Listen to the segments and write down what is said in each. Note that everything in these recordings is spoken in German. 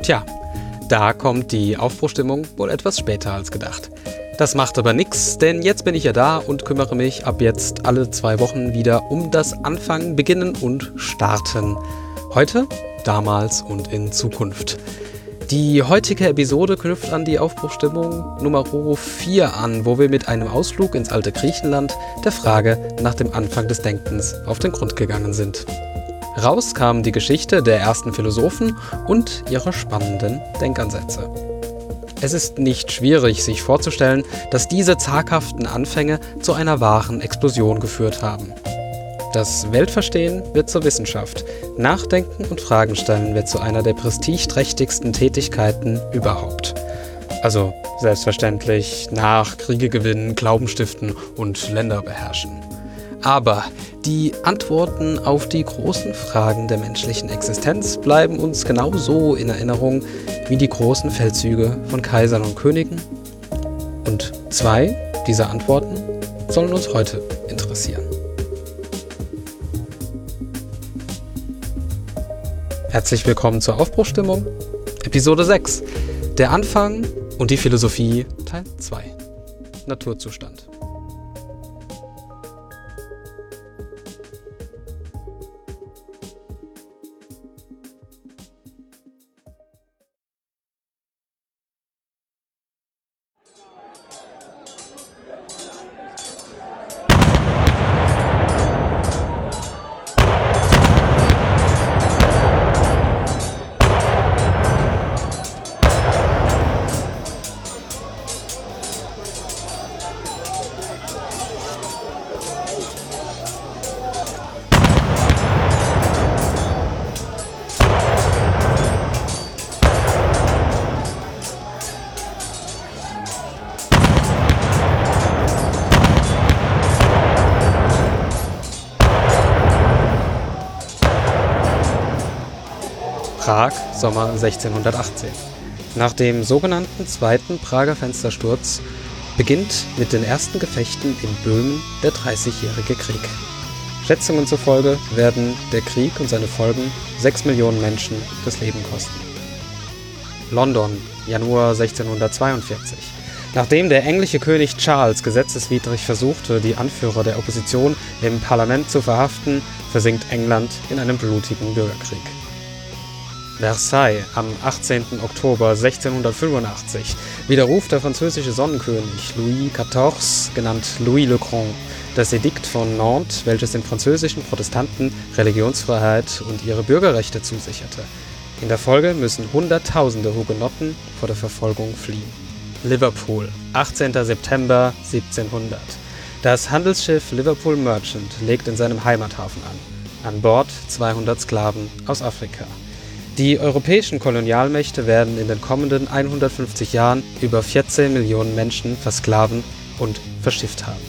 Tja, da kommt die Aufbruchstimmung wohl etwas später als gedacht. Das macht aber nix, denn jetzt bin ich ja da und kümmere mich ab jetzt alle 2 Wochen wieder um das Anfangen, Beginnen und Starten. Heute, damals und in Zukunft. Die heutige Episode knüpft an die Aufbruchstimmung Nummer 4 an, wo wir mit einem Ausflug ins alte Griechenland der Frage nach dem Anfang des Denkens auf den Grund gegangen sind. Raus kam die Geschichte der ersten Philosophen und ihre spannenden Denkansätze. Es ist nicht schwierig, sich vorzustellen, dass diese zaghaften Anfänge zu einer wahren Explosion geführt haben. Das Weltverstehen wird zur Wissenschaft, Nachdenken und Fragen stellen wird zu einer der prestigeträchtigsten Tätigkeiten überhaupt. Also selbstverständlich nach Kriege gewinnen, Glauben stiften und Länder beherrschen. Aber die Antworten auf die großen Fragen der menschlichen Existenz bleiben uns genauso in Erinnerung wie die großen Feldzüge von Kaisern und Königen. Und 2 dieser Antworten sollen uns heute interessieren. Herzlich willkommen zur Aufbruchstimmung, Episode 6, der Anfang und die Philosophie, Teil 2, Naturzustand. Prag, Sommer 1618. Nach dem sogenannten Zweiten Prager Fenstersturz beginnt mit den ersten Gefechten in Böhmen der 30-jährige Krieg. Schätzungen zufolge werden der Krieg und seine Folgen 6 Millionen Menschen das Leben kosten. London, Januar 1642. Nachdem der englische König Charles gesetzeswidrig versuchte, die Anführer der Opposition im Parlament zu verhaften, versinkt England in einem blutigen Bürgerkrieg. Versailles am 18. Oktober 1685 widerruft der französische Sonnenkönig Louis XIV, genannt Louis le Grand, das Edikt von Nantes, welches den französischen Protestanten Religionsfreiheit und ihre Bürgerrechte zusicherte. In der Folge müssen Hunderttausende Hugenotten vor der Verfolgung fliehen. Liverpool, 18. September 1700. Das Handelsschiff Liverpool Merchant legt in seinem Heimathafen an. An Bord 200 Sklaven aus Afrika. Die europäischen Kolonialmächte werden in den kommenden 150 Jahren über 14 Millionen Menschen versklaven und verschifft haben.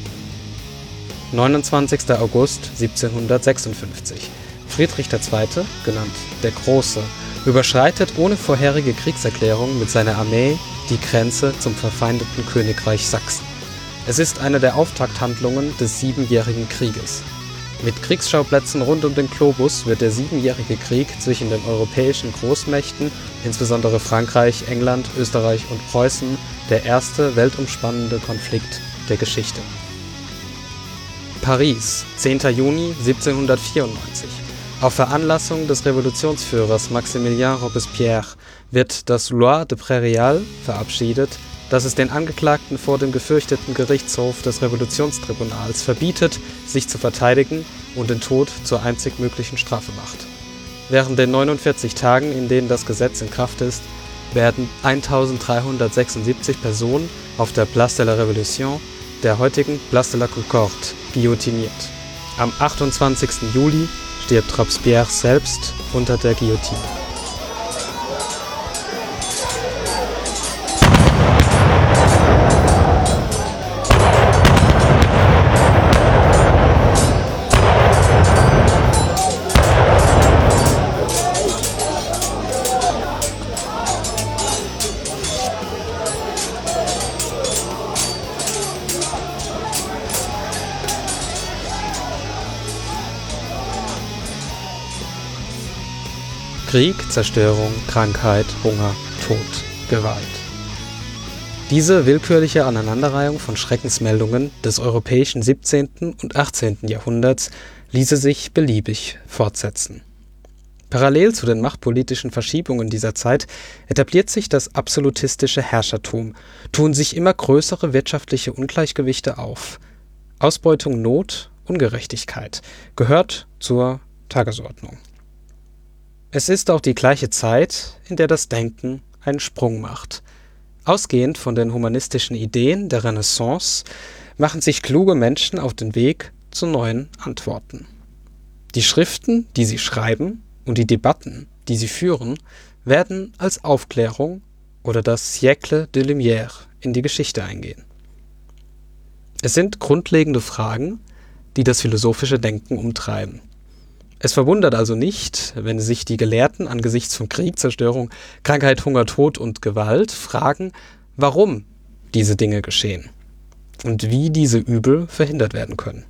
29. August 1756. Friedrich II., genannt der Große, überschreitet ohne vorherige Kriegserklärung mit seiner Armee die Grenze zum verfeindeten Königreich Sachsen. Es ist eine der Auftakthandlungen des Siebenjährigen Krieges. Mit Kriegsschauplätzen rund um den Globus wird der Siebenjährige Krieg zwischen den europäischen Großmächten, insbesondere Frankreich, England, Österreich und Preußen, der erste weltumspannende Konflikt der Geschichte. Paris, 10. Juni 1794. Auf Veranlassung des Revolutionsführers Maximilien Robespierre wird das Loi de Prairial verabschiedet, dass es den Angeklagten vor dem gefürchteten Gerichtshof des Revolutionstribunals verbietet, sich zu verteidigen und den Tod zur einzig möglichen Strafe macht. Während den 49 Tagen, in denen das Gesetz in Kraft ist, werden 1376 Personen auf der Place de la Révolution, der heutigen Place de la Concorde, guillotiniert. Am 28. Juli stirbt Robespierre selbst unter der Guillotine. Krieg, Zerstörung, Krankheit, Hunger, Tod, Gewalt. Diese willkürliche Aneinanderreihung von Schreckensmeldungen des europäischen 17. und 18. Jahrhunderts ließe sich beliebig fortsetzen. Parallel zu den machtpolitischen Verschiebungen dieser Zeit etabliert sich das absolutistische Herrschertum, tun sich immer größere wirtschaftliche Ungleichgewichte auf. Ausbeutung, Not, Ungerechtigkeit gehört zur Tagesordnung. Es ist auch die gleiche Zeit, in der das Denken einen Sprung macht. Ausgehend von den humanistischen Ideen der Renaissance machen sich kluge Menschen auf den Weg zu neuen Antworten. Die Schriften, die sie schreiben, und die Debatten, die sie führen, werden als Aufklärung oder das Siècle de Lumière in die Geschichte eingehen. Es sind grundlegende Fragen, die das philosophische Denken umtreiben. Es verwundert also nicht, wenn sich die Gelehrten angesichts von Krieg, Zerstörung, Krankheit, Hunger, Tod und Gewalt fragen, warum diese Dinge geschehen und wie diese Übel verhindert werden können.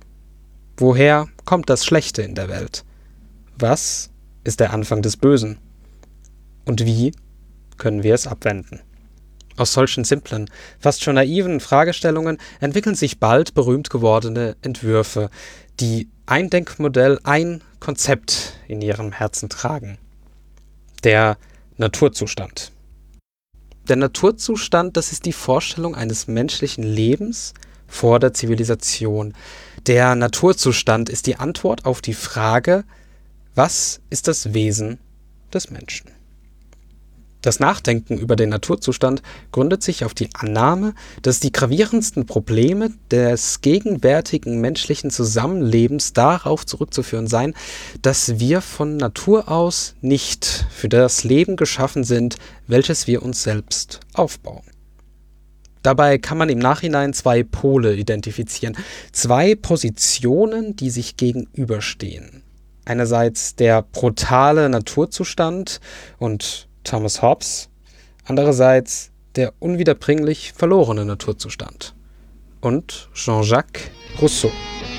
Woher kommt das Schlechte in der Welt? Was ist der Anfang des Bösen? Und wie können wir es abwenden? Aus solchen simplen, fast schon naiven Fragestellungen entwickeln sich bald berühmt gewordene Entwürfe, die ein Denkmodell, ein Konzept in ihrem Herzen tragen. Der Naturzustand. Der Naturzustand, das ist die Vorstellung eines menschlichen Lebens vor der Zivilisation. Der Naturzustand ist die Antwort auf die Frage, was ist das Wesen des Menschen? Das Nachdenken über den Naturzustand gründet sich auf die Annahme, dass die gravierendsten Probleme des gegenwärtigen menschlichen Zusammenlebens darauf zurückzuführen seien, dass wir von Natur aus nicht für das Leben geschaffen sind, welches wir uns selbst aufbauen. Dabei kann man im Nachhinein zwei Pole identifizieren, zwei Positionen, die sich gegenüberstehen. Einerseits der brutale Naturzustand und Thomas Hobbes, andererseits der unwiederbringlich verlorene Naturzustand und Jean-Jacques Rousseau.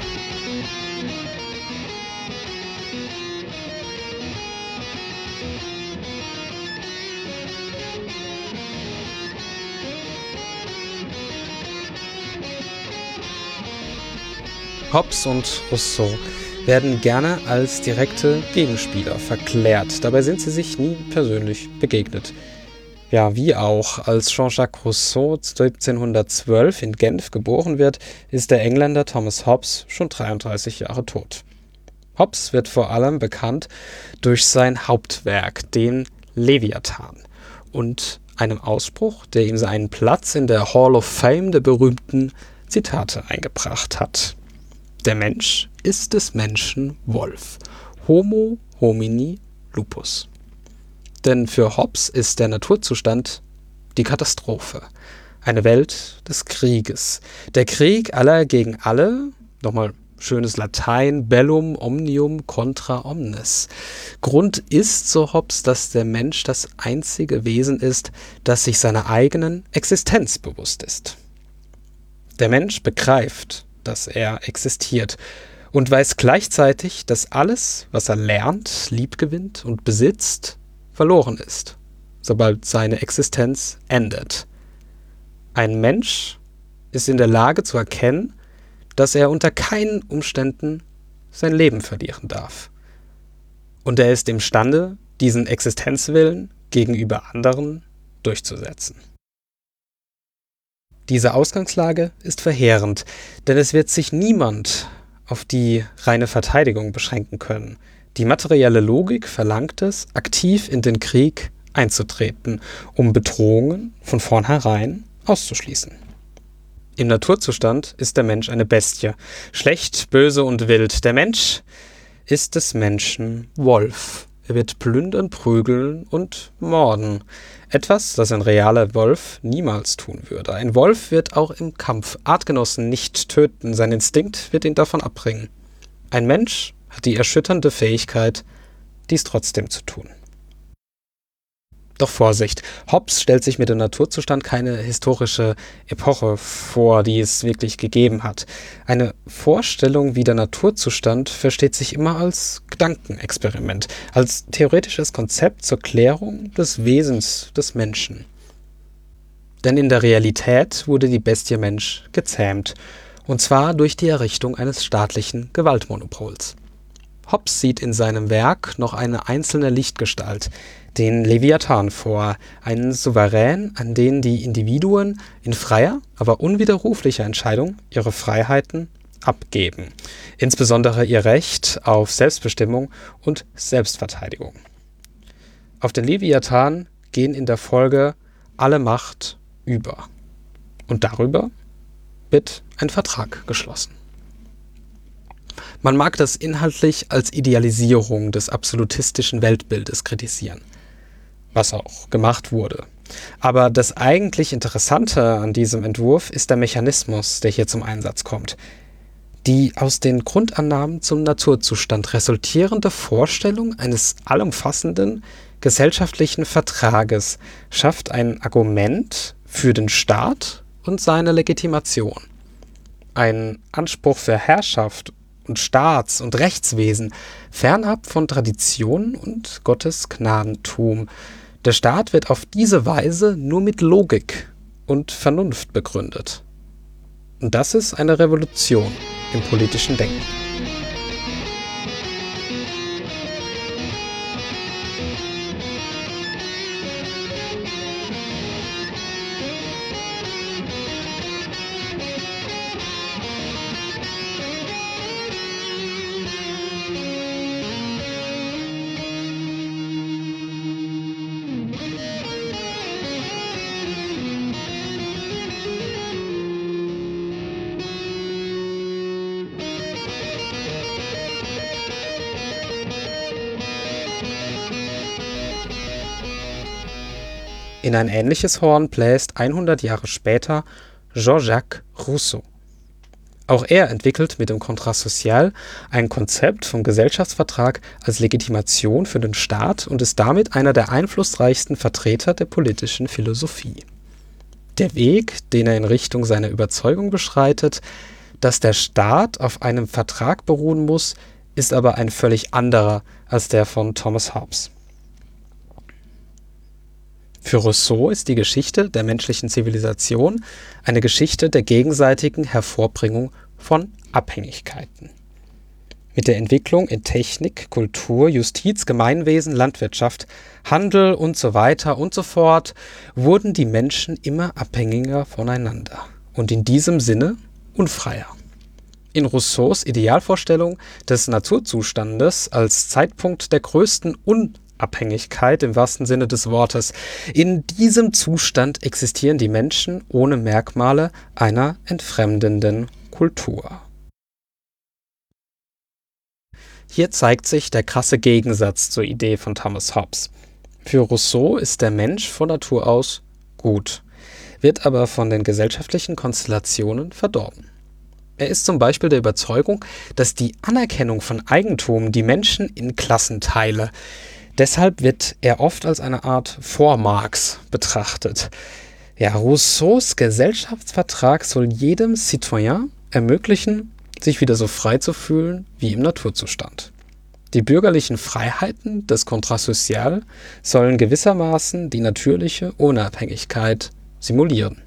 Hobbes und Rousseau werden gerne als direkte Gegenspieler verklärt. Dabei sind sie sich nie persönlich begegnet. Ja, wie auch, als Jean-Jacques Rousseau 1712 in Genf geboren wird, ist der Engländer Thomas Hobbes schon 33 Jahre tot. Hobbes wird vor allem bekannt durch sein Hauptwerk, den Leviathan, und einem Ausspruch, der ihm seinen Platz in der Hall of Fame der berühmten Zitate eingebracht hat. Der Mensch ist des Menschen Wolf. Homo homini lupus. Denn für Hobbes ist der Naturzustand die Katastrophe. Eine Welt des Krieges. Der Krieg aller gegen alle, nochmal schönes Latein, bellum omnium contra omnes. Grund ist, so Hobbes, dass der Mensch das einzige Wesen ist, das sich seiner eigenen Existenz bewusst ist. Der Mensch begreift, dass er existiert und weiß gleichzeitig, dass alles, was er lernt, liebgewinnt und besitzt, verloren ist, sobald seine Existenz endet. Ein Mensch ist in der Lage zu erkennen, dass er unter keinen Umständen sein Leben verlieren darf. Und er ist imstande, diesen Existenzwillen gegenüber anderen durchzusetzen. Diese Ausgangslage ist verheerend, denn es wird sich niemand auf die reine Verteidigung beschränken können. Die materielle Logik verlangt es, aktiv in den Krieg einzutreten, um Bedrohungen von vornherein auszuschließen. Im Naturzustand ist der Mensch eine Bestie, schlecht, böse und wild. Der Mensch ist des Menschen Wolf. Er wird plündern, prügeln und morden. Etwas, das ein realer Wolf niemals tun würde. Ein Wolf wird auch im Kampf Artgenossen nicht töten. Sein Instinkt wird ihn davon abbringen. Ein Mensch hat die erschütternde Fähigkeit, dies trotzdem zu tun. Doch Vorsicht, Hobbes stellt sich mit dem Naturzustand keine historische Epoche vor, die es wirklich gegeben hat. Eine Vorstellung wie der Naturzustand versteht sich immer als Gedankenexperiment, als theoretisches Konzept zur Klärung des Wesens des Menschen. Denn in der Realität wurde die Bestie Mensch gezähmt, und zwar durch die Errichtung eines staatlichen Gewaltmonopols. Hobbes sieht in seinem Werk noch eine einzelne Lichtgestalt, den Leviathan, vor, einen Souverän, an den die Individuen in freier, aber unwiderruflicher Entscheidung ihre Freiheiten abgeben, insbesondere ihr Recht auf Selbstbestimmung und Selbstverteidigung. Auf den Leviathan gehen in der Folge alle Macht über, und darüber wird ein Vertrag geschlossen. Man mag das inhaltlich als Idealisierung des absolutistischen Weltbildes kritisieren, was auch gemacht wurde. Aber das eigentlich Interessante an diesem Entwurf ist der Mechanismus, der hier zum Einsatz kommt. Die aus den Grundannahmen zum Naturzustand resultierende Vorstellung eines allumfassenden gesellschaftlichen Vertrages schafft ein Argument für den Staat und seine Legitimation. Ein Anspruch für Herrschaft und Staats- und Rechtswesen, fernab von Tradition und Gottes Gnadentum. Der Staat wird auf diese Weise nur mit Logik und Vernunft begründet. Und das ist eine Revolution im politischen Denken. In ein ähnliches Horn bläst 100 Jahre später Jean-Jacques Rousseau. Auch er entwickelt mit dem Contrat social ein Konzept vom Gesellschaftsvertrag als Legitimation für den Staat und ist damit einer der einflussreichsten Vertreter der politischen Philosophie. Der Weg, den er in Richtung seiner Überzeugung beschreitet, dass der Staat auf einem Vertrag beruhen muss, ist aber ein völlig anderer als der von Thomas Hobbes. Für Rousseau ist die Geschichte der menschlichen Zivilisation eine Geschichte der gegenseitigen Hervorbringung von Abhängigkeiten. Mit der Entwicklung in Technik, Kultur, Justiz, Gemeinwesen, Landwirtschaft, Handel und so weiter und so fort wurden die Menschen immer abhängiger voneinander und in diesem Sinne unfreier. In Rousseaus Idealvorstellung des Naturzustandes als Zeitpunkt der größten Unabhängigkeit im wahrsten Sinne des Wortes, in diesem Zustand existieren die Menschen ohne Merkmale einer entfremdenden Kultur. Hier zeigt sich der krasse Gegensatz zur Idee von Thomas Hobbes. Für Rousseau ist der Mensch von Natur aus gut, wird aber von den gesellschaftlichen Konstellationen verdorben. Er ist zum Beispiel der Überzeugung, dass die Anerkennung von Eigentum die Menschen in Klassen teile. Deshalb wird er oft als eine Art Vor-Marx betrachtet. Ja, Rousseaus Gesellschaftsvertrag soll jedem Citoyen ermöglichen, sich wieder so frei zu fühlen wie im Naturzustand. Die bürgerlichen Freiheiten des Contrat social sollen gewissermaßen die natürliche Unabhängigkeit simulieren.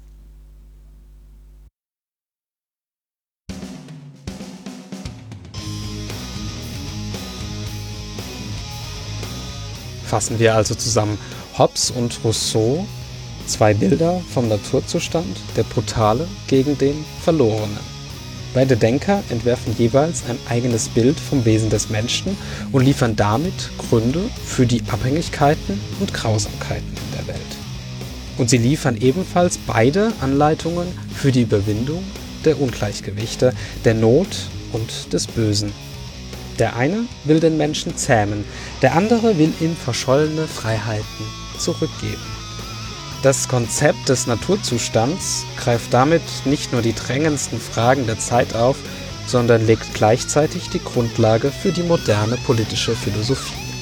Fassen wir also zusammen: Hobbes und Rousseau, zwei Bilder vom Naturzustand, der Brutale gegen den Verlorenen. Beide Denker entwerfen jeweils ein eigenes Bild vom Wesen des Menschen und liefern damit Gründe für die Abhängigkeiten und Grausamkeiten in der Welt. Und sie liefern ebenfalls beide Anleitungen für die Überwindung der Ungleichgewichte, der Not und des Bösen. Der eine will den Menschen zähmen, der andere will ihm verschollene Freiheiten zurückgeben. Das Konzept des Naturzustands greift damit nicht nur die drängendsten Fragen der Zeit auf, sondern legt gleichzeitig die Grundlage für die moderne politische Philosophie.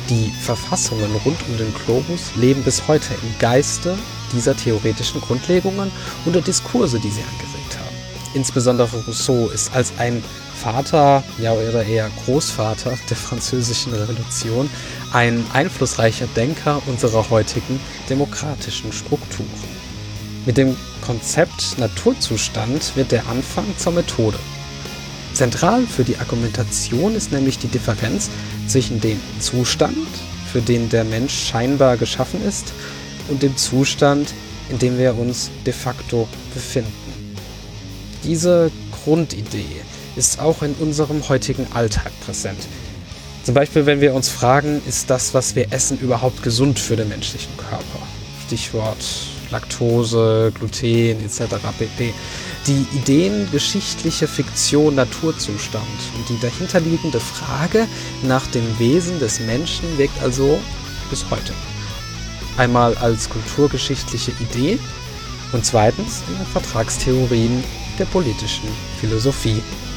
Die Verfassungen rund um den Globus leben bis heute im Geiste dieser theoretischen Grundlegungen und der Diskurse, die sie angeregt haben. Insbesondere Rousseau ist als ein Vater, ja oder eher Großvater der Französischen Revolution ein einflussreicher Denker unserer heutigen demokratischen Strukturen. Mit dem Konzept Naturzustand wird der Anfang zur Methode. Zentral für die Argumentation ist nämlich die Differenz zwischen dem Zustand, für den der Mensch scheinbar geschaffen ist, und dem Zustand, in dem wir uns de facto befinden. Diese Grundidee ist auch in unserem heutigen Alltag präsent. Zum Beispiel, wenn wir uns fragen, ist das, was wir essen, überhaupt gesund für den menschlichen Körper? Stichwort Laktose, Gluten etc. pp. Die ideengeschichtliche Fiktion Naturzustand und die dahinterliegende Frage nach dem Wesen des Menschen wirkt also bis heute. Einmal als kulturgeschichtliche Idee und zweitens in den Vertragstheorien der politischen Philosophie.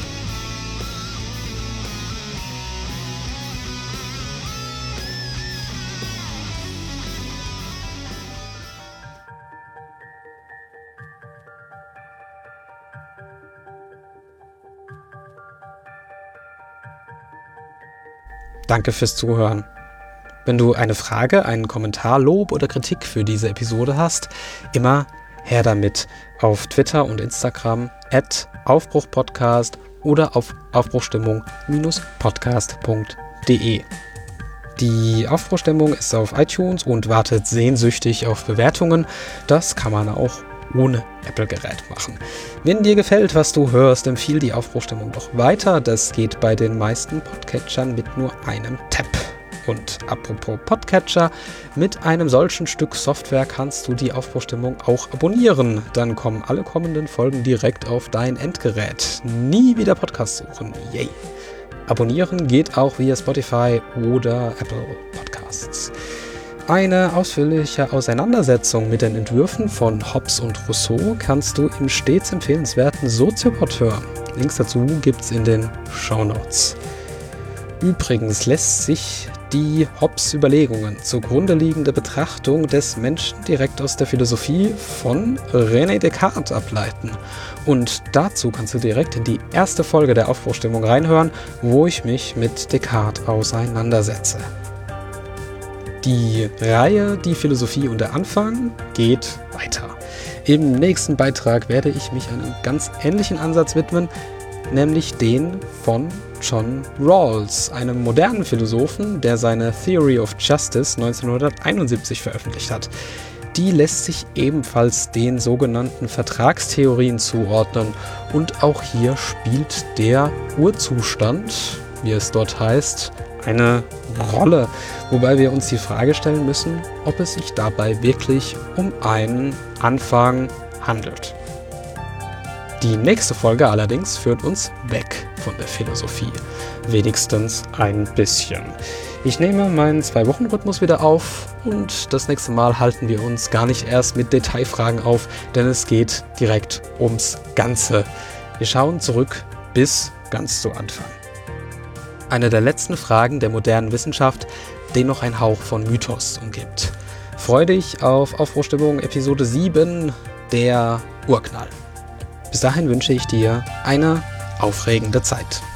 Danke fürs Zuhören. Wenn du eine Frage, einen Kommentar, Lob oder Kritik für diese Episode hast, immer her damit auf Twitter und Instagram @Aufbruchpodcast oder auf aufbruchstimmung-podcast.de. Die Aufbruchstimmung ist auf iTunes und wartet sehnsüchtig auf Bewertungen. Das kann man auch ohne Apple-Gerät machen. Wenn dir gefällt, was du hörst, empfiehl die Aufbruchstimmung doch weiter. Das geht bei den meisten Podcatchern mit nur einem Tap. Und apropos Podcatcher, mit einem solchen Stück Software kannst du die Aufbruchstimmung auch abonnieren. Dann kommen alle kommenden Folgen direkt auf dein Endgerät. Nie wieder Podcast suchen. Yay! Abonnieren geht auch via Spotify oder Apple Podcasts. Eine ausführliche Auseinandersetzung mit den Entwürfen von Hobbes und Rousseau kannst du im stets empfehlenswerten Soziopod hören. Links dazu gibt's in den Shownotes. Übrigens lässt sich die Hobbes Überlegungen zugrunde liegende Betrachtung des Menschen direkt aus der Philosophie von René Descartes ableiten. Und dazu kannst du direkt in die erste Folge der Aufbruchstimmung reinhören, wo ich mich mit Descartes auseinandersetze. Die Reihe Die Philosophie und der Anfang geht weiter. Im nächsten Beitrag werde ich mich einem ganz ähnlichen Ansatz widmen, nämlich den von John Rawls, einem modernen Philosophen, der seine Theory of Justice 1971 veröffentlicht hat. Die lässt sich ebenfalls den sogenannten Vertragstheorien zuordnen und auch hier spielt der Urzustand, wie es dort heißt, eine Rolle, wobei wir uns die Frage stellen müssen, ob es sich dabei wirklich um einen Anfang handelt. Die nächste Folge allerdings führt uns weg von der Philosophie, wenigstens ein bisschen. Ich nehme meinen 2-Wochen-Rhythmus wieder auf und das nächste Mal halten wir uns gar nicht erst mit Detailfragen auf, denn es geht direkt ums Ganze. Wir schauen zurück bis ganz zu Anfang. Eine der letzten Fragen der modernen Wissenschaft, den noch ein Hauch von Mythos umgibt. Freu dich auf Aufbruchstimmung Episode 7, der Urknall. Bis dahin wünsche ich dir eine aufregende Zeit.